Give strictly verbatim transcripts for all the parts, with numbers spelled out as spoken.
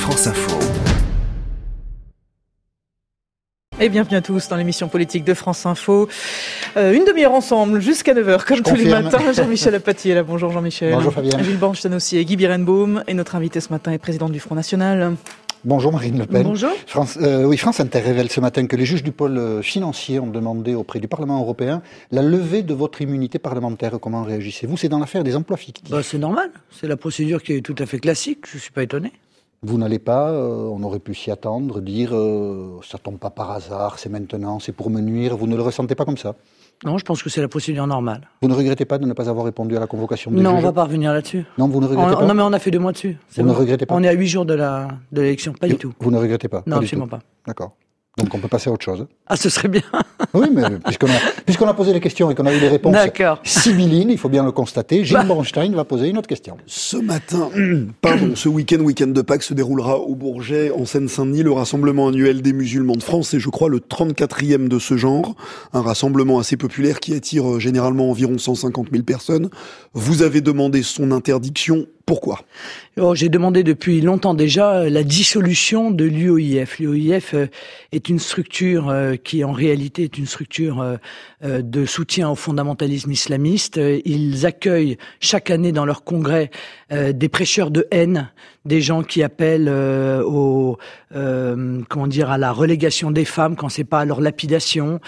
France Info. Et bienvenue à tous dans l'émission politique de France Info. Euh, une demi-heure ensemble, jusqu'à neuf heures, comme Je tous confirme. les matins. Jean-Michel Apathy est là. Bonjour Jean-Michel. Bonjour Fabienne. Gilles Bornstein aussi et Guy Birenbaum. Et notre invité ce matin est présidente du Front National. Bonjour Marine Le Pen. Bonjour. France, euh, oui, France Inter révèle ce matin que les juges du pôle financier ont demandé auprès du Parlement européen la levée de votre immunité parlementaire. Comment réagissez-vous ? C'est dans l'affaire des emplois fictifs. Bah, c'est normal. C'est la procédure qui est tout à fait classique. Je ne suis pas étonné. Vous n'allez pas, euh, on aurait pu s'y attendre, dire euh, ça tombe pas par hasard, c'est maintenant, c'est pour me nuire. Vous ne le ressentez pas comme ça ? Non, je pense que c'est la procédure normale. Vous ne regrettez pas de ne pas avoir répondu à la convocation des Non, juges ? on ne va pas revenir là-dessus. Non, vous ne regrettez On, pas ? non, mais on a fait deux mois dessus. C'est Vous bon. ne regrettez pas ? On est à huit jours de, la, de l'élection. Pas Et du tout. Vous ne regrettez pas ? Non, Pas du absolument tout. pas. D'accord. Donc on peut passer à autre chose. Ah, ce serait bien. Oui, mais puisqu'on a, puisqu'on a posé les questions et qu'on a eu les réponses D'accord. sibyllines, il faut bien le constater, Gilles Bornstein va poser une autre question. Ce matin, pardon, ce week-end, week-end de Pâques, se déroulera au Bourget, en Seine-Saint-Denis, le rassemblement annuel des musulmans de France. C'est, je crois, le trente-quatrième de ce genre. Un rassemblement assez populaire qui attire généralement environ cent cinquante mille personnes. Vous avez demandé son interdiction. Pourquoi ? Alors, j'ai demandé depuis longtemps déjà la dissolution de l'U O I F. L'U O I F est une structure qui, en réalité, est une structure de soutien au fondamentalisme islamiste. Ils accueillent chaque année dans leur congrès des prêcheurs de haine, des gens qui appellent au, euh, comment dire, à la relégation des femmes quand c'est pas à leur lapidation,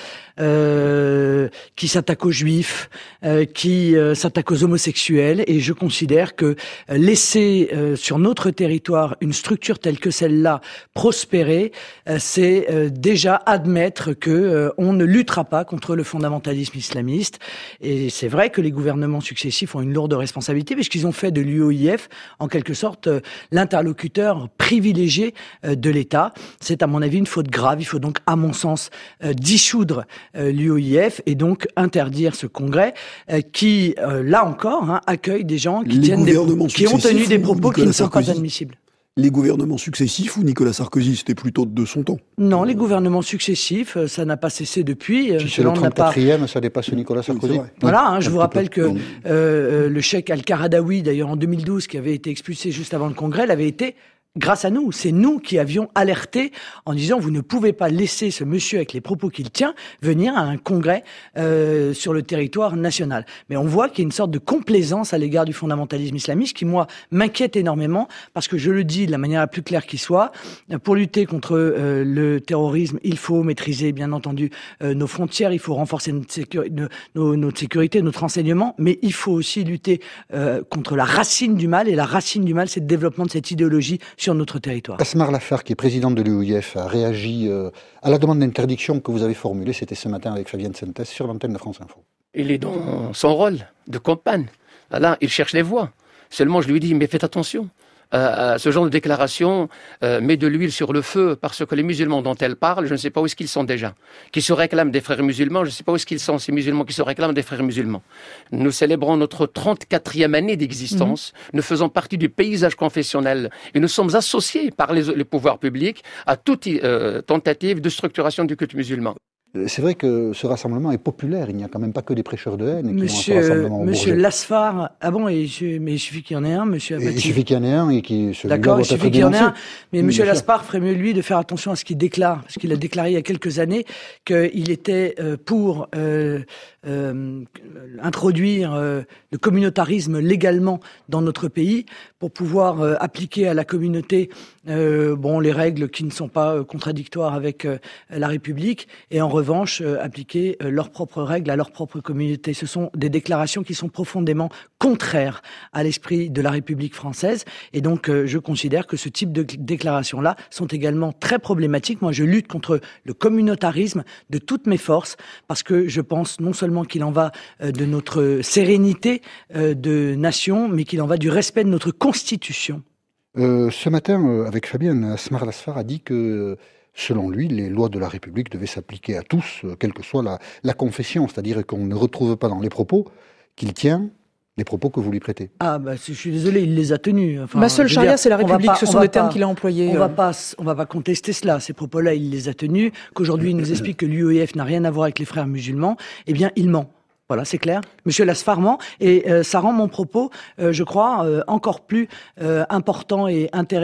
euh, qui s'attaquent aux juifs, euh, qui euh, s'attaquent aux homosexuels. Et je considère que laisser euh, sur notre territoire une structure telle que celle-là prospérer, euh, c'est euh, déjà admettre que euh, on ne luttera pas contre le fondamentalisme islamiste. Et c'est vrai que les gouvernements successifs ont une lourde responsabilité puisqu'ils ont fait de l'U O I F en quelque sorte euh, l'interlocuteur privilégié euh, de l'État. C'est à mon avis une faute grave. Il faut donc, à mon sens, euh, dissoudre euh, l'U O I F et donc interdire ce congrès euh, qui, euh, là encore, hein, accueille des gens qui Les tiennent des, qui ont tenu des ou propos qui Nicolas ne sont pas Sarkozy admissibles. Les gouvernements successifs ou Nicolas Sarkozy, c'était plutôt de son temps ? Non, les gouvernements successifs, euh, ça n'a pas cessé depuis. Euh, Si c'est le cela n'a pas- trente-quatrième, ça dépasse Nicolas Sarkozy. c'est vrai. Voilà, hein, je Un vous petit rappelle peu. que euh, le cheikh Al-Qaradawi, d'ailleurs en deux mille douze, qui avait été expulsé juste avant le congrès, l'avait été grâce à nous. C'est nous qui avions alerté en disant vous ne pouvez pas laisser ce monsieur avec les propos qu'il tient venir à un congrès euh, sur le territoire national. Mais on voit qu'il y a une sorte de complaisance à l'égard du fondamentalisme islamiste qui, moi, m'inquiète énormément parce que je le dis de la manière la plus claire qui soit, pour lutter contre euh, le terrorisme, il faut maîtriser, bien entendu, euh, nos frontières, il faut renforcer notre, sécurité, nos, notre sécurité, notre renseignement, mais il faut aussi lutter euh, contre la racine du mal, et la racine du mal, c'est le développement de cette idéologie sur notre territoire. Asmar Lafar, qui est présidente de l'U O I F, a réagi euh, à la demande d'interdiction que vous avez formulée, c'était ce matin avec Fabienne Sentes sur l'antenne de France Info. Il est dans son rôle de campagne. Là, il cherche les voix. Seulement, je lui dis, mais faites attention. Euh, ce genre de déclaration euh, met de l'huile sur le feu parce que les musulmans dont elle parle, je ne sais pas où est-ce qu'ils sont déjà. Qui se réclament des frères musulmans, je ne sais pas où est-ce qu'ils sont, ces musulmans qui se réclament des frères musulmans. Nous célébrons notre trente-quatrième année d'existence. Mmh. Nous faisons partie du paysage confessionnel et nous sommes associés par les, les pouvoirs publics à toute euh, tentative de structuration du culte musulman. C'est vrai que ce rassemblement est populaire, il n'y a quand même pas que des prêcheurs de haine qui Monsieur, vont à ce rassemblement au Monsieur Bourget. Lasfar, ah bon, et je, mais il suffit qu'il y en ait un, Monsieur Et Apathy. il suffit qu'il y en ait un et qui celui-là D'accord, doit il suffit être qu'il y en ait dénoncé. un. Mais Oui, Monsieur bien sûr. Laspar ferait mieux, lui, de faire attention à ce qu'il déclare. Parce qu'il a déclaré il y a quelques années qu'il était euh, pour euh, euh, introduire euh, le communautarisme légalement dans notre pays pour pouvoir euh, appliquer à la communauté euh, bon, les règles qui ne sont pas euh, contradictoires avec euh, la République et en revanche euh, appliquer euh, leurs propres règles à leur propre communauté. Ce sont des déclarations qui sont profondément contraires à l'esprit de la République française et donc euh, je considère que ce type de déclarations-là sont également très problématiques. Moi, je lutte contre le communautarisme de toutes mes forces parce que je pense non seulement qu'il en va euh, de notre sérénité euh, de nation, mais qu'il en va du respect de notre Constitution. Euh, ce matin, euh, avec Fabienne, Asmar Lasfar a dit que, euh, selon lui, les lois de la République devaient s'appliquer à tous, euh, quelle que soit la, la confession, c'est-à-dire qu'on ne retrouve pas dans les propos qu'il tient les propos que vous lui prêtez. Ah bah je suis désolé, il les a tenus. Enfin, Ma seule je veux charia, dire, c'est la on va République, pas- ce on sont va des termes pas- qu'il a employés. On euh. va pas, on va pas contester cela. Ces propos-là, il les a tenus. Qu'aujourd'hui, il nous explique que l'U O I F n'a rien à voir avec les frères musulmans. Eh bien, il ment. Voilà, c'est clair. Monsieur Lasfar ment. Et euh, ça rend mon propos, euh, je crois, euh, encore plus euh, important et intéressant.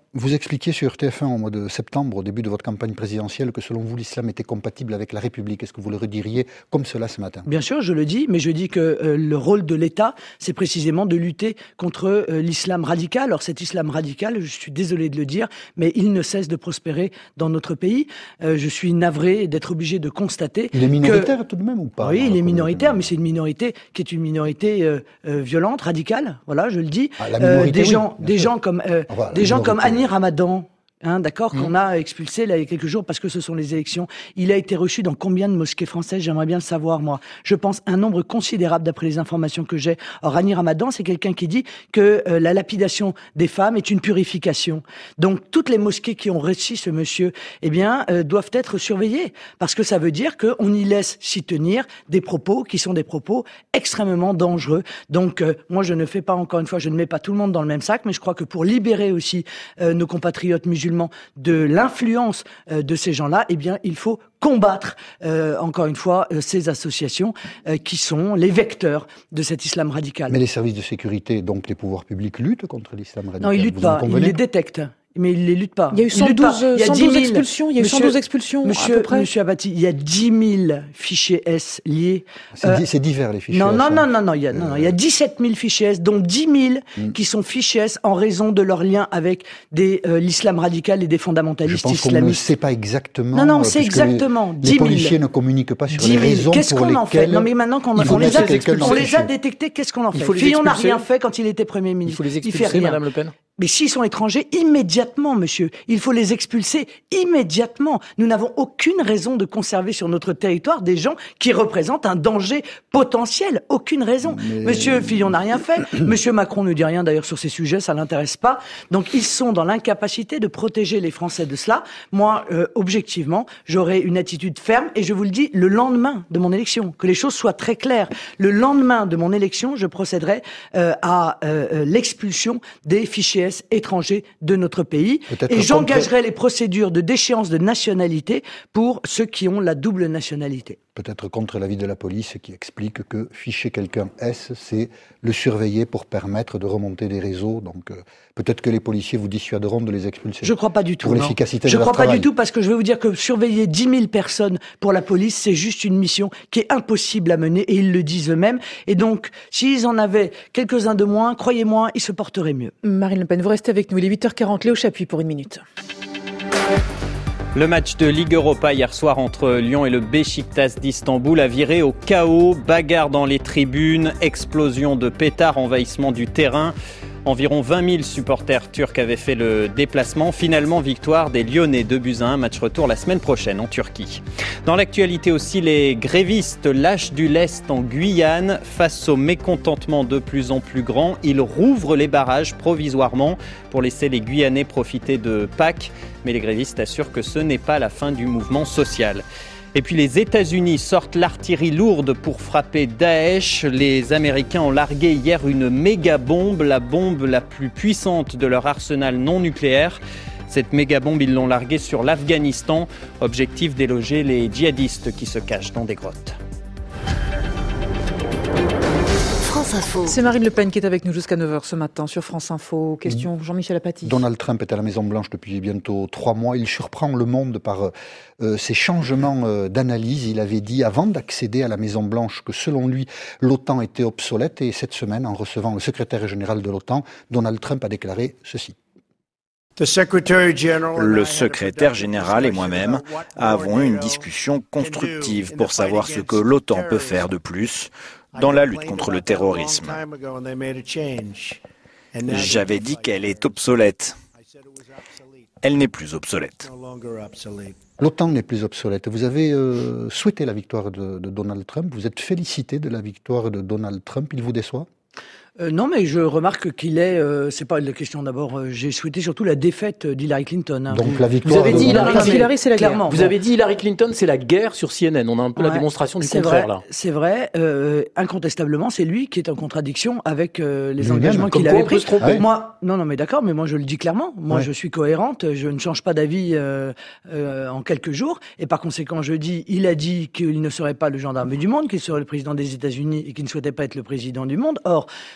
Vous expliquiez sur T F un au mois de septembre, au début de votre campagne présidentielle, que selon vous, l'islam était compatible avec la République. Est-ce que vous le rediriez comme cela ce matin? Bien sûr, je le dis, mais je dis que euh, le rôle de l'État, c'est précisément de lutter contre euh, l'islam radical. Alors cet islam radical, je suis désolé de le dire, mais il ne cesse de prospérer dans notre pays. Euh, je suis navré d'être obligé de constater Il est minoritaire que... tout de même ou pas? Oui, il est minoritaire, mais c'est une minorité qui est une minorité euh, euh, violente, radicale. Voilà, je le dis. Ah, la minorité, euh, des oui, gens, bien des sûr. gens comme euh, Enfin, des gens minorité, comme Annie oui. Ramadan. Hein, d'accord, Mmh. qu'on a expulsé là il y a quelques jours parce que ce sont les élections. Il a été reçu dans combien de mosquées françaises? J'aimerais bien le savoir, moi. Je pense un nombre considérable d'après les informations que j'ai. Or, Annie Ramadan, c'est quelqu'un qui dit que euh, la lapidation des femmes est une purification. Donc, toutes les mosquées qui ont reçu ce monsieur, eh bien, euh, doivent être surveillées parce que ça veut dire qu'on y laisse s'y tenir des propos qui sont des propos extrêmement dangereux. Donc, euh, moi, je ne fais pas, encore une fois, je ne mets pas tout le monde dans le même sac, mais je crois que pour libérer aussi euh, nos compatriotes musulmans de l'influence euh, de ces gens-là, eh bien, il faut combattre, euh, encore une fois, euh, ces associations euh, qui sont les vecteurs de cet islam radical. Mais les services de sécurité, donc les pouvoirs publics, luttent contre l'islam radical. Non, ils luttent Vous en pas, ils convenez? les détectent. Mais ils les luttent pas. Il y a eu Ils cent luttent douze, pas. Il y a cent dix douze mille expulsions. Il y a eu Monsieur- cent douze expulsions Monsieur, à peu près. Monsieur Abati, il y a dix mille fichiers S liés. C'est Euh, di- c'est divers les fichiers. Non, non, S, non, hein. non, non, il y a, non, non, il y a dix-sept mille fichiers S, dont dix mille Mm. qui sont fichiers S en raison de leur lien avec des, euh, l'islam radical et des Je fondamentalistes pense qu'on ne islamistes. sait pas exactement. Non, non, on euh, sait puisque les- exactement. Les, dix mille. policiers ne communiquent pas sur dix les mille. raisons Qu'est-ce pour qu'on en fait? lesquelles Non, mais maintenant qu'on il faut on les a, mettre quelqu'un dans on le les a fichier. détectés, qu'est-ce qu'on en fait? Il faut les Fillon n'a expulser. rien fait quand il était Premier Il ministre. faut les fait expulser, rien. Madame Le Pen. Mais s'ils sont étrangers, immédiatement, monsieur. Il faut les expulser immédiatement. Nous n'avons aucune raison de conserver sur notre territoire des gens qui représentent un danger potentiel. Aucune raison. Mais- Monsieur Fillon n'a rien fait. Monsieur Macron ne dit rien d'ailleurs sur ces sujets, ça l'intéresse pas. Donc ils sont dans l'incapacité de protéger les Français de cela. Moi, euh, objectivement, j'aurai une attitude ferme et je vous le dis le lendemain de mon élection, que les choses soient très claires. Le lendemain de mon élection, je procéderai euh, à euh, l'expulsion des fichiers S étrangers de notre pays Peut-être et contre- j'engagerai les procédures de déchéance de nationalité pour ceux qui ont la double nationalité. Peut-être contre l'avis de la police qui explique que ficher quelqu'un S, c'est le surveiller pour permettre de remonter des réseaux. Donc euh, peut-être que les policiers vous dissuaderont de les expulser. Je crois pas du tout. Pour non. l'efficacité Je de leur crois pas travail. du tout parce que je vais vous dire que surveiller dix mille personnes pour la police, c'est juste une mission qui est impossible à mener et ils le disent eux-mêmes. Et donc, s'ils en avaient quelques-uns de moins, croyez-moi, ils se porteraient mieux. Marine Le Pen, vous restez avec nous. Il est huit heures quarante. Léo Chapuis pour une minute. Le match de Ligue Europa hier soir entre Lyon et le Beşiktaş d'Istanbul a viré au chaos. Bagarre dans les tribunes, explosion de pétards, envahissement du terrain. Environ vingt mille supporters turcs avaient fait le déplacement. Finalement, victoire des Lyonnais deux buts à un. Match retour la semaine prochaine en Turquie. Dans l'actualité aussi, les grévistes lâchent du lest en Guyane. Face au mécontentement de plus en plus grand, ils rouvrent les barrages provisoirement pour laisser les Guyanais profiter de Pâques. Mais les grévistes assurent que ce n'est pas la fin du mouvement social. Et puis les États-Unis sortent l'artillerie lourde pour frapper Daesh. Les Américains ont largué hier une méga bombe, la bombe la plus puissante de leur arsenal non nucléaire. Cette méga bombe, ils l'ont larguée sur l'Afghanistan. Objectif déloger les djihadistes qui se cachent dans des grottes. France Info. C'est Marine Le Pen qui est avec nous jusqu'à neuf heures ce matin sur France Info. Question Jean-Michel Apathy. Donald Trump est à la Maison-Blanche depuis bientôt trois mois. Il surprend le monde par euh, ses changements euh, d'analyse. Il avait dit avant d'accéder à la Maison-Blanche que selon lui, l'OTAN était obsolète. Et cette semaine, en recevant le secrétaire général de l'OTAN, Donald Trump a déclaré ceci. Le secrétaire général et moi-même avons eu une discussion constructive pour savoir ce que l'OTAN peut faire de plus dans la lutte contre le terrorisme. J'avais dit qu'elle est obsolète. Elle n'est plus obsolète. L'OTAN n'est plus obsolète. Vous avez euh, souhaité la victoire de, de Donald Trump. Vous êtes félicité de la victoire de Donald Trump. Il vous déçoit ? Euh, non, mais je remarque qu'il est. Euh, c'est pas la question d'abord. Euh, j'ai souhaité surtout la défaite d'Hillary Clinton. Hein. Donc la Vous victoire avez de dit Donald Hillary, Trump. Parce qu'Hillary, c'est la Clairement. guerre. Vous avez dit Hillary Clinton, c'est la guerre sur C N N. On a un peu la Ouais, démonstration du c'est contraire vrai, là. C'est vrai, euh, incontestablement, c'est lui qui est en contradiction avec euh, les Lui-même, engagements comme qu'il quoi avait on peut pris. se tromper. Ouais. Moi, non, non, mais d'accord, mais moi je le dis clairement. Moi, Ouais. je suis cohérente, je ne change pas d'avis euh, euh, en quelques jours, et par conséquent, je dis, il a dit qu'il ne serait pas le gendarme du monde, qu'il serait le président des États-Unis et qu'il ne souhaitait pas être le président du monde. Or,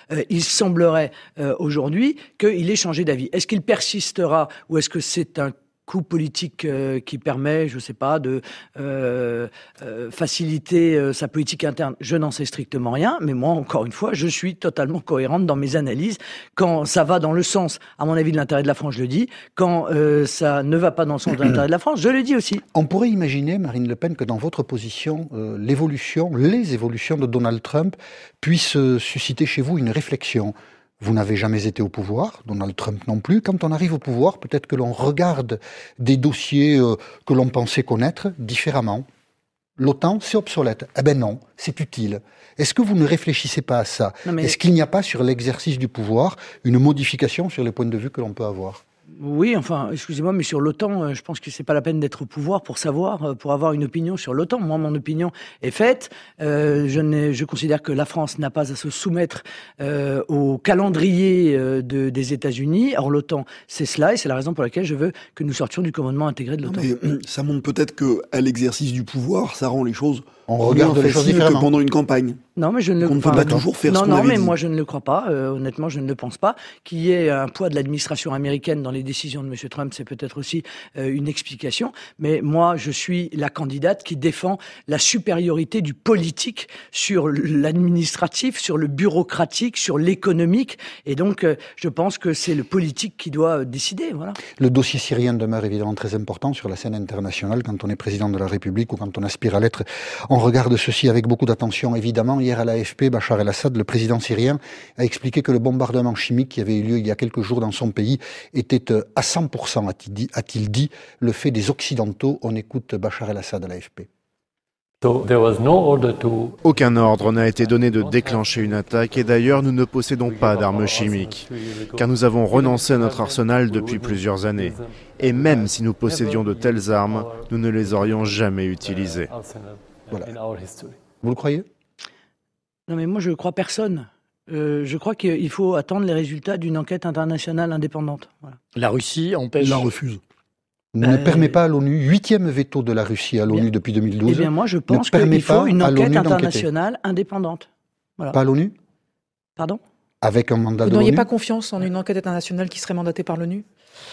euh, il semblerait euh, aujourd'hui qu'il ait changé d'avis. Est-ce qu'il persistera ou est-ce que c'est un coup politique euh, qui permet, je ne sais pas, de euh, euh, faciliter euh, sa politique interne? Je n'en sais strictement rien, mais moi, encore une fois, je suis totalement cohérente dans mes analyses. Quand ça va dans le sens, à mon avis, de l'intérêt de la France, je le dis. Quand euh, ça ne va pas dans le sens de l'intérêt de la France, je le dis aussi. On pourrait imaginer, Marine Le Pen, que dans votre position, euh, l'évolution, les évolutions de Donald Trump puissent euh, susciter chez vous une réflexion. Vous n'avez jamais été au pouvoir, Donald Trump non plus. Quand on arrive au pouvoir, peut-être que l'on regarde des dossiers euh, que l'on pensait connaître différemment. L'OTAN, c'est obsolète. Eh ben non, c'est utile. Est-ce que vous ne réfléchissez pas à ça? mais... Est-ce qu'il n'y a pas sur l'exercice du pouvoir une modification sur les points de vue que l'on peut avoir? Oui, enfin, excusez-moi, mais sur l'OTAN, je pense que c'est pas la peine d'être au pouvoir pour savoir, pour avoir une opinion sur l'OTAN. Moi, mon opinion est faite. Euh, je, n'ai, je considère que la France n'a pas à se soumettre euh, au calendrier euh, de, des États-Unis. Or, l'OTAN, c'est cela, et c'est la raison pour laquelle je veux que nous sortions du commandement intégré de l'OTAN. Non, mais ça montre peut-être que à l'exercice du pouvoir, ça rend les choses. On regarde les choses différemment que pendant une campagne. Non, mais je ne le On ne peut pas toujours faire non, ce qu'on non, avait mais dit. moi je ne le crois pas. Euh, honnêtement, je ne le pense pas. Qu'il y ait un poids de l'administration américaine dans les décisions de M. Trump, c'est peut-être aussi euh, une explication. Mais moi, je suis la candidate qui défend la supériorité du politique sur l'administratif, sur le bureaucratique, sur l'économique. Et donc, euh, je pense que c'est le politique qui doit euh, décider. Voilà. Le dossier syrien demeure évidemment très important sur la scène internationale quand on est président de la République ou quand on aspire à l'être. On regarde ceci avec beaucoup d'attention. Évidemment, hier à l'A F P, Bachar el-Assad, le président syrien, a expliqué que le bombardement chimique qui avait eu lieu il y a quelques jours dans son pays était à cent pour cent, a-t-il dit, a-t-il dit le fait des Occidentaux. On écoute Bachar el-Assad à l'A F P. Aucun ordre n'a été donné de déclencher une attaque et d'ailleurs nous ne possédons pas d'armes chimiques, car nous avons renoncé à notre arsenal depuis plusieurs années. Et même si nous possédions de telles armes, nous ne les aurions jamais utilisées. Voilà. Vous le croyez? Non mais moi je ne crois personne. Euh, je crois qu'il faut attendre les résultats d'une enquête internationale indépendante. Voilà. La Russie empêche... La refuse. Ne euh... permet pas à l'ONU, huitième veto de la Russie à l'ONU bien. depuis deux mille douze. Eh bien moi je pense qu'il faut une enquête internationale indépendante. Voilà. Pas à l'ONU? Pardon? Avec un mandat Vous de l'ONU? Vous n'auriez pas confiance en une enquête internationale qui serait mandatée par l'ONU?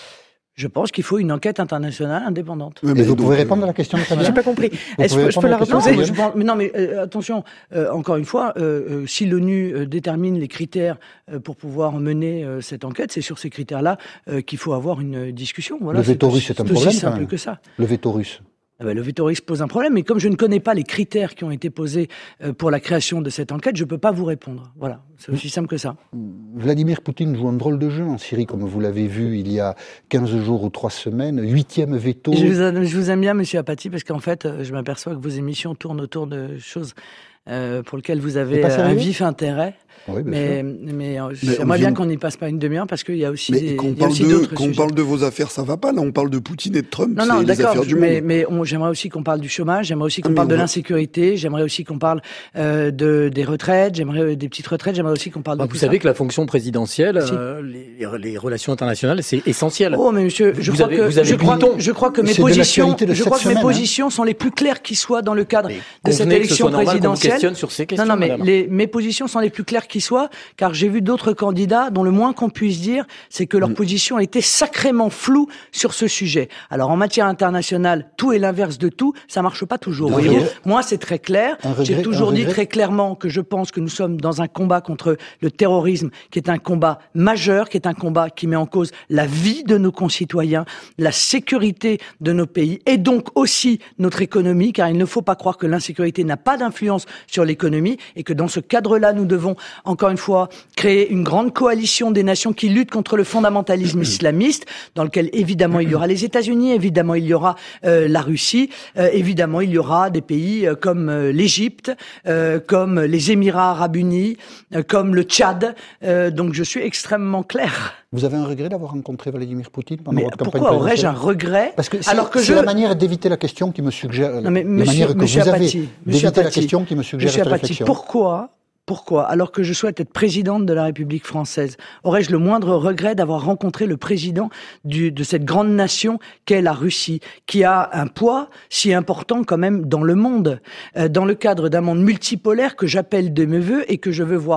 Je pense qu'il faut une enquête internationale indépendante. Oui, mais vous pouvez répondre à la question de Canada. J'ai pas compris. Est-ce que je peux la reposer? Non, je pense, mais non, mais euh, attention. Euh, encore une fois, euh, euh, si l'ONU euh, détermine les critères euh, pour pouvoir mener euh, cette enquête, c'est sur ces critères-là euh, qu'il faut avoir une discussion. Voilà, le veto russe, c'est un problème. C'est aussi simple que ça. Le veto russe. Ah ben, le veto russe pose un problème, mais comme je ne connais pas les critères qui ont été posés euh, pour la création de cette enquête, je ne peux pas vous répondre. Voilà, c'est aussi simple que ça. Vladimir Poutine joue un drôle de jeu en Syrie, comme vous l'avez vu il y a quinze jours ou trois semaines. Huitième veto. Je vous, je vous aime bien, monsieur Apathy, parce qu'en fait, je m'aperçois que vos émissions tournent autour de choses euh, pour lesquelles vous avez un vif intérêt. Oui, mais, mais, mais j'aimerais bien qu'on n'y passe pas une demi-heure parce qu'il y a aussi, mais des, quand il y a aussi de, d'autres quand sujets. on parle de vos affaires, ça va pas. Là, on parle de Poutine et de Trump. Non, non, d'accord. Mais, monde. mais on, j'aimerais aussi qu'on parle du chômage. J'aimerais aussi qu'on ah, parle de va... l'insécurité. J'aimerais aussi qu'on parle euh, de des retraites. J'aimerais euh, des petites retraites. J'aimerais aussi qu'on parle bah, de vous tout savez ça. que la fonction présidentielle, si. euh, les, les relations internationales, c'est essentiel. Oh, mais monsieur, je vous crois avez, que vous avez je crois, je crois que mes positions, je crois que semaine, mes hein. positions sont les plus claires qui soient dans le cadre mais de cette élection présidentielle. Sur ces questions, non, non, mais madame. les, mes positions sont les plus claires qui soient, car j'ai vu d'autres candidats dont le moins qu'on puisse dire, c'est que leur mmh. position était sacrément floue sur ce sujet. Alors en matière internationale, tout est l'inverse de tout, ça marche pas toujours. Vous voyez, moi c'est très clair. J'ai toujours dit très clairement que je pense que nous sommes dans un combat contre le terrorisme, qui est un combat majeur, qui est un combat qui met en cause la vie de nos concitoyens, la sécurité de nos pays, et donc aussi notre économie, car il ne faut pas croire que l'insécurité n'a pas d'influence sur l'économie, et que dans ce cadre-là, nous devons encore une fois créer une grande coalition des nations qui luttent contre le fondamentalisme islamiste, dans lequel évidemment il y aura les États-Unis, évidemment il y aura euh, la Russie, euh, évidemment il y aura des pays euh, comme euh, l'Égypte, euh, comme les Émirats Arabes Unis, euh, comme le Tchad. Euh, donc je suis extrêmement clair. Vous avez un regret d'avoir rencontré Vladimir Poutine pendant mais votre campagne pourquoi aurais-je un regret? Parce que c'est, alors que c'est je... la manière d'éviter la question qui me suggère, non, mais la monsieur, manière que monsieur vous Apathy, avez monsieur d'éviter Apathy, la question qui me suggère cette Apathy, réflexion. Pourquoi Pourquoi, alors que je souhaite être présidente de la République française, aurais-je le moindre regret d'avoir rencontré le président du, de cette grande nation qu'est la Russie, qui a un poids si important quand même dans le monde, euh, dans le cadre d'un monde multipolaire que j'appelle de mes vœux et que je veux voir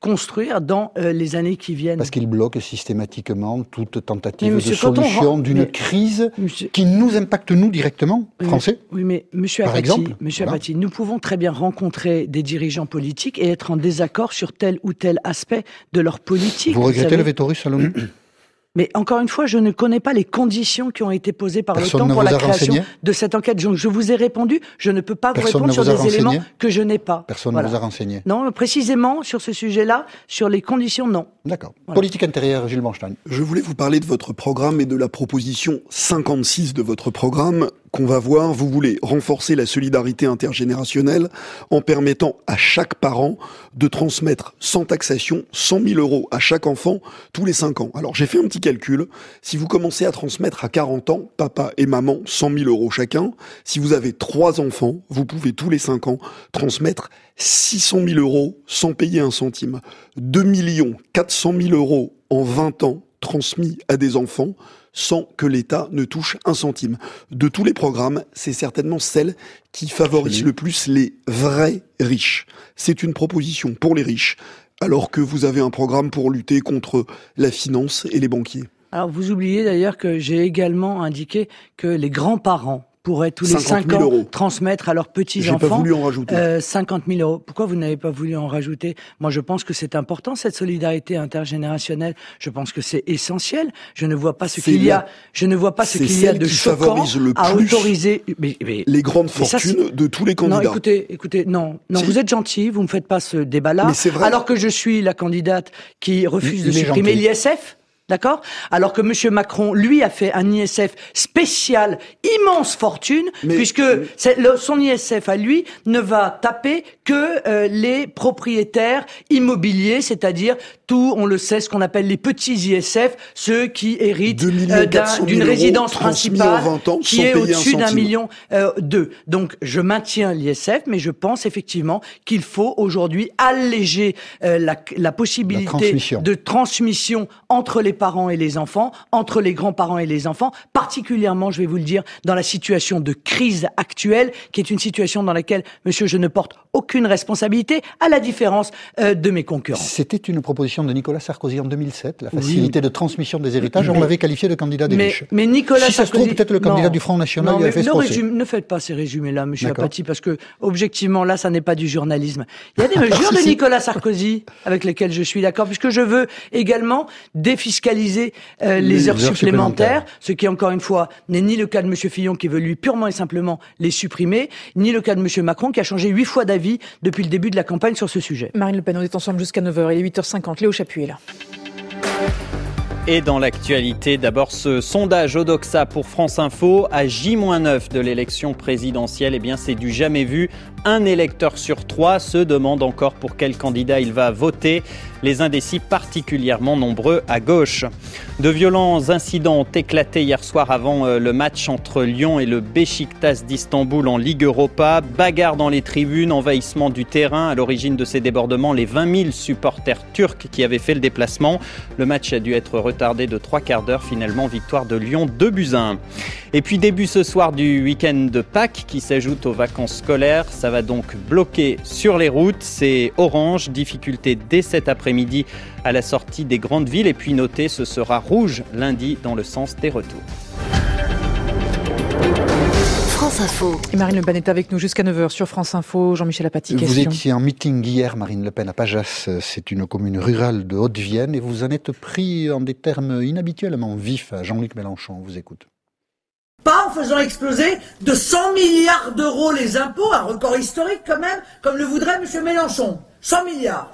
construire dans euh, les années qui viennent. Parce qu'il bloque systématiquement toute tentative monsieur, de solution rend... d'une mais... crise monsieur... qui nous impacte, nous, directement, oui, Français. Oui, mais monsieur Par Apathy, exemple, monsieur voilà. Apathy, nous pouvons très bien rencontrer des dirigeants politiques et être en désaccord sur tel ou tel aspect de leur politique. Vous, vous regrettez savez. le veto russe à l'ONU? Mais encore une fois, je ne connais pas les conditions qui ont été posées par Personne l'OTAN pour la création renseigné de cette enquête. Donc, je vous ai répondu, je ne peux pas Personne vous répondre sur des renseigné éléments que je n'ai pas. Personne voilà. ne vous a renseigné? Non, précisément sur ce sujet-là, sur les conditions, non. D'accord. Voilà. Politique intérieure, Gilles Bornstein. Je voulais vous parler de votre programme et de la proposition cinquante-six de votre programme qu'on va voir. Vous voulez renforcer la solidarité intergénérationnelle en permettant à chaque parent de transmettre sans taxation cent mille euros à chaque enfant tous les cinq ans. Alors j'ai fait un petit calcul. Si vous commencez à transmettre à quarante ans, papa et maman, cent mille euros chacun. Si vous avez trois enfants, vous pouvez tous les cinq ans transmettre six cent mille euros sans payer un centime. deux millions quatre cent mille euros en vingt ans transmis à des enfants sans que l'État ne touche un centime. De tous les programmes, c'est certainement celle qui favorise le plus les vrais riches. C'est une proposition pour les riches, alors que vous avez un programme pour lutter contre la finance et les banquiers. Alors vous oubliez d'ailleurs que j'ai également indiqué que les grands-parents pourraient tous les cinq ans euros. transmettre à leurs petits-enfants J'ai pas voulu en rajouter. Euh, cinquante mille euros. Pourquoi vous n'avez pas voulu en rajouter? Moi, je pense que c'est important, cette solidarité intergénérationnelle. Je pense que c'est essentiel. Je ne vois pas ce qu'il y a, je ne vois pas ce qu'il y a de choquant à autoriser mais, mais, les grandes fortunes ça, de tous les candidats. Non, écoutez, écoutez, non, non, si. Vous êtes gentil, vous me faites pas ce débat-là. Alors que je suis la candidate qui refuse il, de il supprimer l'I S F. D'accord? Alors que Monsieur Macron, lui, a fait un I S F spécial, immense fortune, mais, puisque mais... C'est le, son I S F à lui ne va taper que euh, les propriétaires immobiliers, c'est-à-dire tout, on le sait, ce qu'on appelle les petits I S F, ceux qui héritent euh, d'une résidence principale qui est au-dessus d'un million euh, deux. Donc, je maintiens l'I S F, mais je pense effectivement qu'il faut aujourd'hui alléger euh, la, la possibilité la transmission. de transmission entre les parents et les enfants, entre les grands-parents et les enfants, particulièrement, je vais vous le dire, dans la situation de crise actuelle, qui est une situation dans laquelle, monsieur, je ne porte aucune responsabilité, à la différence euh, de mes concurrents. C'était une proposition de Nicolas Sarkozy en deux mille sept, la facilité oui. de transmission des héritages. Mais, on l'avait qualifié de candidat des mais, riches. Mais Nicolas si Sarkozy... ça se trouve, peut-être le candidat non, du Front National non, qui a fait ce ne, procès. résume, ne faites pas ces résumés-là, monsieur Apathy, parce que, objectivement, là, ça n'est pas du journalisme. Il y a des mesures de Nicolas Sarkozy avec lesquelles je suis d'accord, puisque je veux également défiscaliser euh, les, les heures, heures supplémentaires, supplémentaires, ce qui, encore une fois, n'est ni le cas de monsieur Fillon qui veut lui purement et simplement les supprimer, ni le cas de monsieur Macron qui a changé huit fois d'avis depuis le début de la campagne sur ce sujet. Marine Le Pen, on est ensemble jusqu'à neuf heures, il est huit heures cinquante, Léo Chapuis est là. Et dans l'actualité, d'abord ce sondage Odoxa pour France Info à J neuf de l'élection présidentielle. Eh bien, c'est du jamais vu. Un électeur sur trois se demande encore pour quel candidat il va voter. Les indécis particulièrement nombreux à gauche. De violents incidents ont éclaté hier soir avant le match entre Lyon et le Beşiktaş d'Istanbul en Ligue Europa. Bagarre dans les tribunes, envahissement du terrain. À l'origine de ces débordements, les vingt mille supporters turcs qui avaient fait le déplacement. Le match a dû être retardé de trois quarts d'heure. Finalement, victoire de Lyon deux buts à un. Et puis début ce soir du week-end de Pâques qui s'ajoute aux vacances scolaires. Ça va donc bloquer sur les routes. C'est orange, difficulté dès cet après-midi à la sortie des grandes villes. Et puis notez, ce sera rouge lundi dans le sens des retours. France Info. Et Marine Le Pen est avec nous jusqu'à neuf heures sur France Info. Jean-Michel Apathy, question. Vous étiez en meeting hier, Marine Le Pen, à Pajas. C'est une commune rurale de Haute-Vienne et vous en êtes pris en des termes inhabituellement vifs à Jean-Luc Mélenchon. On vous écoute. Pas en faisant exploser de cent milliards d'euros les impôts, un record historique quand même, comme le voudrait M. Mélenchon. cent milliards.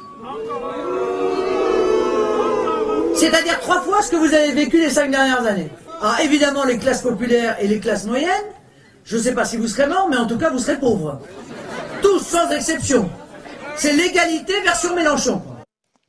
C'est-à-dire trois fois ce que vous avez vécu les cinq dernières années. Alors évidemment, les classes populaires et les classes moyennes, je ne sais pas si vous serez morts, mais en tout cas, vous serez pauvres. Tous, sans exception. C'est l'égalité version Mélenchon.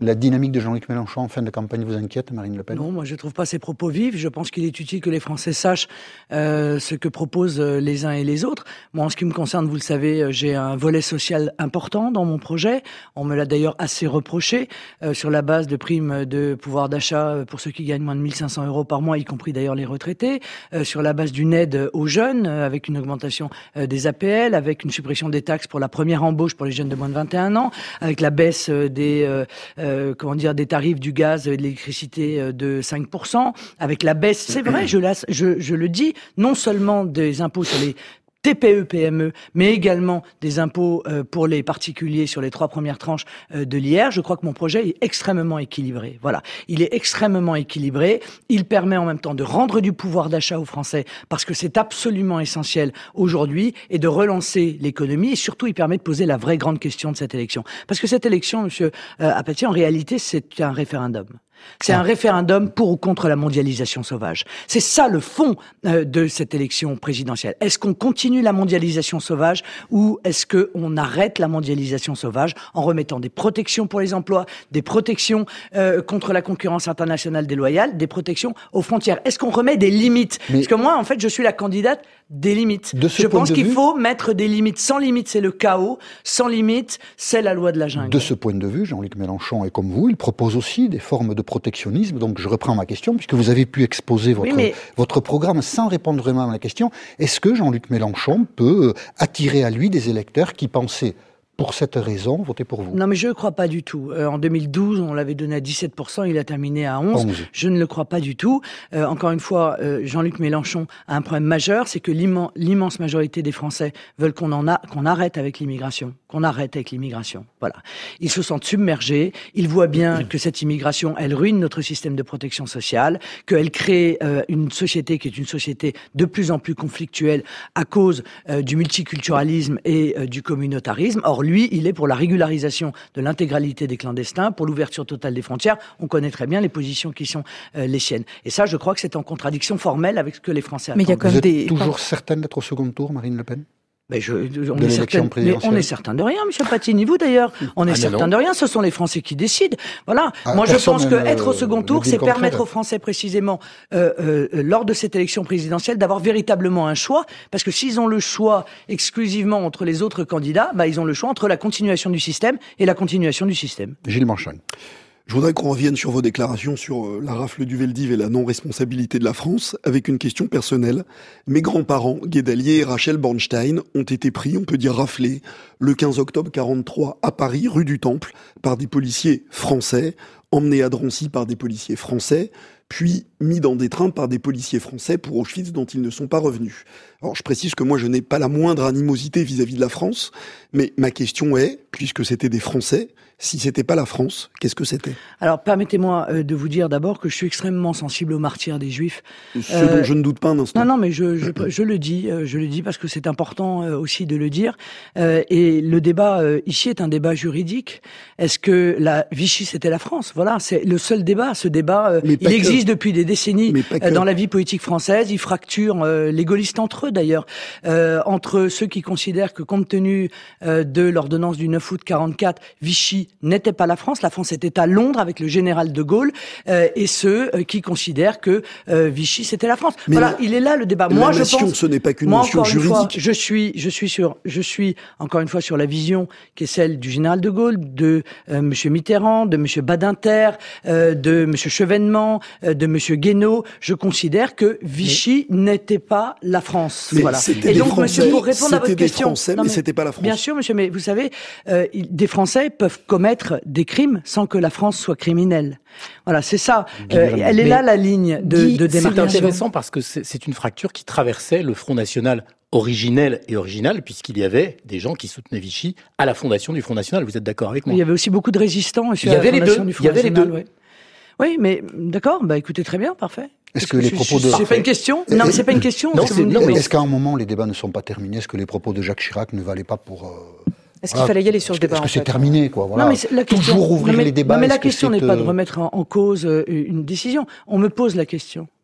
La dynamique de Jean-Luc Mélenchon en fin de campagne vous inquiète, Marine Le Pen? Non, moi je ne trouve pas ses propos vifs. Je pense qu'il est utile que les Français sachent euh, ce que proposent les uns et les autres. Moi, en ce qui me concerne, vous le savez, j'ai un volet social important dans mon projet. On me l'a d'ailleurs assez reproché euh, sur la base de primes de pouvoir d'achat pour ceux qui gagnent moins de mille cinq cents euros par mois, y compris d'ailleurs les retraités, euh, sur la base d'une aide aux jeunes, euh, avec une augmentation euh, des A P L, avec une suppression des taxes pour la première embauche pour les jeunes de moins de vingt et un ans, avec la baisse euh, des... Euh, euh, comment dire, des tarifs du gaz et de l'électricité de cinq pour cent, avec la baisse, c'est vrai, je, la, je, je le dis, non seulement des impôts sur les T P E P M E, mais également des impôts euh, pour les particuliers sur les trois premières tranches euh, de l'I R. Je crois que mon projet est extrêmement équilibré. Voilà, il est extrêmement équilibré. Il permet en même temps de rendre du pouvoir d'achat aux Français, parce que c'est absolument essentiel aujourd'hui, et de relancer l'économie. Et surtout, il permet de poser la vraie grande question de cette élection. Parce que cette élection, Monsieur euh, Apathy, en réalité, c'est un référendum. C'est un référendum pour ou contre la mondialisation sauvage. C'est ça le fond euh, de cette élection présidentielle. Est-ce qu'on continue la mondialisation sauvage ou est-ce qu'on arrête la mondialisation sauvage en remettant des protections pour les emplois, des protections euh, contre la concurrence internationale déloyale, des protections aux frontières? Est-ce qu'on remet des limites? Mais parce que moi, en fait, je suis la candidate des limites. Je pense qu'il vue, faut mettre des limites. Sans limite, c'est le chaos. Sans limite, c'est la loi de la jungle. De ce point de vue, Jean-Luc Mélenchon est comme vous. Il propose aussi des formes de protectionnisme. Donc, je reprends ma question, puisque vous avez pu exposer votre, oui, mais... votre programme sans répondre vraiment à la question. Est-ce que Jean-Luc Mélenchon peut attirer à lui des électeurs qui pensaient, pour cette raison, voter pour vous? Non, mais je ne crois pas du tout. Euh, en deux mille douze, on l'avait donné à dix-sept pour cent, il a terminé à onze. onze. Je ne le crois pas du tout. Euh, encore une fois, euh, Jean-Luc Mélenchon a un problème majeur, c'est que l'immen- l'immense majorité des Français veulent qu'on en a, qu'on arrête avec l'immigration, qu'on arrête avec l'immigration. Voilà. Ils se sentent submergés. Ils voient bien que cette immigration, elle ruine notre système de protection sociale, qu'elle crée euh, une société qui est une société de plus en plus conflictuelle à cause euh, du multiculturalisme et euh, du communautarisme. Or, lui, il est pour la régularisation de l'intégralité des clandestins, pour l'ouverture totale des frontières. On connaît très bien les positions qui sont euh, les siennes. Et ça, je crois que c'est en contradiction formelle avec ce que les Français attendent. Mais il y a quand même Vous êtes des... toujours certaine d'être au second tour, Marine Le Pen? Mais je, on, est certain, mais on est certain de rien, M. Paty, ni vous d'ailleurs. On est ah, certain de rien, ce sont les Français qui décident. Voilà. Ah, Moi, je pense que être au second tour, c'est permettre aux Français précisément, euh, euh, lors de cette élection présidentielle, d'avoir véritablement un choix. Parce que s'ils ont le choix exclusivement entre les autres candidats, bah, ils ont le choix entre la continuation du système et la continuation du système. Gilles Manchon. Je voudrais qu'on revienne sur vos déclarations sur euh, la rafle du Veldiv et la non-responsabilité de la France, avec une question personnelle. Mes grands-parents, Guédalier et Rachel Bornstein, ont été pris, on peut dire raflés, le quinze octobre quarante-trois à Paris, rue du Temple, par des policiers français, emmenés à Drancy par des policiers français, puis mis dans des trains par des policiers français pour Auschwitz dont ils ne sont pas revenus. Alors je précise que moi je n'ai pas la moindre animosité vis-à-vis de la France, mais ma question est, puisque c'était des Français, si c'était pas la France, qu'est-ce que c'était? Alors permettez-moi euh, de vous dire d'abord que je suis extrêmement sensible aux martyrs des Juifs. Ce euh, dont je ne doute pas un instant. Non, non, mais je, je, je le dis, euh, je le dis parce que c'est important euh, aussi de le dire. Euh, et le débat euh, ici est un débat juridique. Est-ce que la Vichy c'était la France? Voilà, c'est le seul débat. Ce débat, euh, il existe que. depuis des décennies euh, dans la vie politique française. Il fracture euh, les gaullistes entre eux d'ailleurs, euh, entre ceux qui considèrent que compte tenu euh, de l'ordonnance du neuf août quarante-quatre, Vichy n'était pas la France, la France était à Londres avec le général de Gaulle, euh, et ceux euh, qui considèrent que euh, Vichy c'était la France. Mais voilà, la, il est là le débat. Moi, je nation, pense, ce n'est pas qu'une moi, notion juridique. Fois, je suis, je suis sur, je suis encore une fois sur la vision qui est celle du général de Gaulle, de euh, Monsieur Mitterrand, de Monsieur Badinter, euh, de Monsieur Chevènement, euh, de Monsieur Guénaud. Je considère que Vichy mais, n'était pas la France. Mais voilà. Et donc, Français, Monsieur, pour répondre à votre question, Français, non, mais, mais c'était pas la France. Bien sûr, Monsieur, mais vous savez, euh, des Français peuvent commettre des crimes sans que la France soit criminelle. Voilà, c'est ça. Euh, elle est là la ligne de, Guy, de démarcation. C'est intéressant parce que c'est, c'est une fracture qui traversait le Front National originel et original, puisqu'il y avait des gens qui soutenaient Vichy à la fondation du Front National. Vous êtes d'accord avec moi? Il y avait aussi beaucoup de résistants aussi il y à avait la fondation les deux. du Front il y avait National. Les deux. Ouais. Oui, mais d'accord, bah écoutez, très bien, parfait. Est-ce que, que les je, propos je, de... C'est pas une question. Non, mais c'est pas une question. Non, c'est, non, mais est-ce qu'à un moment, les débats ne sont pas terminés? Est-ce que les propos de Jacques Chirac ne valaient pas pour... Euh... Est-ce qu'il voilà. fallait y aller sur ce débat? Est-ce que c'est fait, terminé, quoi? Voilà. Non, mais la question, toujours ouvrir non, mais, les débats. Non, mais la question n'est pas de remettre en, en cause une décision. On me pose la question.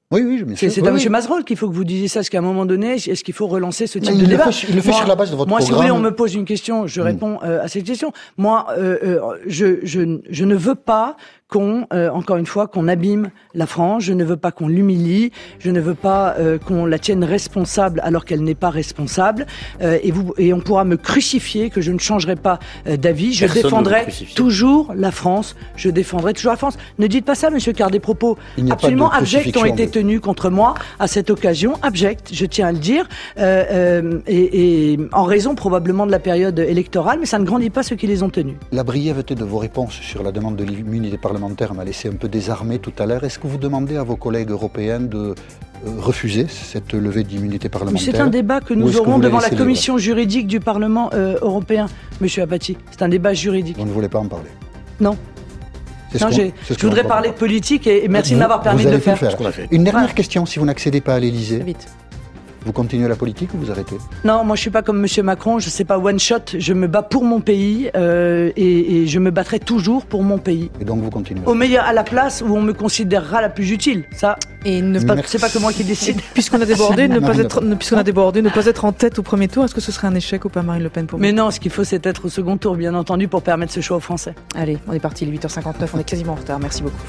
Oui, oui, bien sûr. C'est, c'est oui, à oui. M. Mazerolle qu'il faut que vous disiez ça, parce qu'à un moment donné, est-ce qu'il faut relancer ce type Mais de il débat? le fait, il le fait moi, sur la base de votre moi, programme. Moi, si vous voulez, on me pose une question, je réponds euh, à cette question. Moi, euh, euh, je, je, je ne veux pas qu'on, euh, encore une fois, qu'on abîme la France. Je ne veux pas qu'on l'humilie. Je ne veux pas euh, qu'on la tienne responsable alors qu'elle n'est pas responsable. Euh, et, vous, et on pourra me crucifier que je ne changerai pas euh, d'avis. Je Personne défendrai toujours la France. Je défendrai toujours la France. Ne dites pas ça, monsieur, car des propos absolument abjects ont été tenus contre moi à cette occasion. Abjects, je tiens à le dire, euh, euh, et, et en raison probablement de la période électorale, mais ça ne grandit pas ceux qui les ont tenus. La brièveté de vos réponses sur la demande de l'immunité parlementaire m'a laissé un peu désarmé tout à l'heure. Est-ce que vous demandez à vos collègues européens de euh, refuser cette levée d'immunité parlementaire? Mais c'est un débat que nous aurons devant la commission juridique du Parlement euh, européen, monsieur Abati. C'est un débat juridique. Vous ne voulez pas en parler? Non. C'est non, ce j'ai, je voudrais parler de politique et, et merci vous, de m'avoir permis de le faire. faire. Une dernière voilà. question, si vous n'accédez pas à l'Élysée, vite. Vous continuez la politique ou vous arrêtez? Non, moi je suis pas comme Monsieur Macron, je sais pas one shot, je me bats pour mon pays euh, et, et je me battrai toujours pour mon pays. Et donc vous continuez? Au meilleur, à la place où on me considérera la plus utile. Ça, et ne c'est, pas, pas, c'est pas que moi qui décide. Puisqu'on a débordé, ne pas être, ne, puisqu'on a débordé, ne pas être en tête au premier tour, est-ce que ce serait un échec ou pas, Marine Le Pen, pour vous? Mais non, ce qu'il faut, c'est être au second tour, bien entendu, pour permettre ce choix aux Français. Allez, on est parti, il est huit heures cinquante-neuf, on est quasiment en retard. Merci beaucoup.